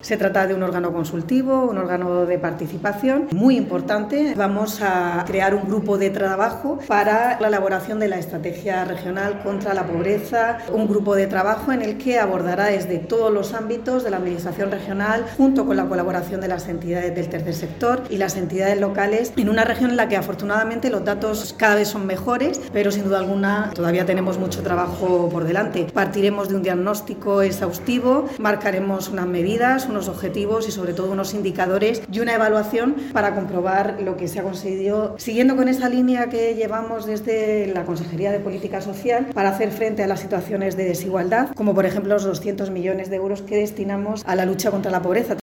Se trata de un órgano consultivo, un órgano de participación muy importante. Vamos a crear un grupo de trabajo para la elaboración de la estrategia regional contra la pobreza, un grupo de trabajo en el que abordará desde todos los ámbitos de la administración regional, junto con la colaboración de las entidades del tercer sector y las entidades locales, en una región en la que afortunadamente los datos cada vez son mejores, pero sin duda alguna todavía tenemos mucho trabajo por delante. Partiremos de un diagnóstico exhaustivo, marcaremos unas medidas, unos objetivos y sobre todo unos indicadores y una evaluación para comprobar lo que se ha conseguido, siguiendo con esa línea que llevamos desde la Consejería de Política Social para hacer frente a las situaciones de desigualdad, como por ejemplo los 200 millones de euros que destinamos a la lucha contra la pobreza.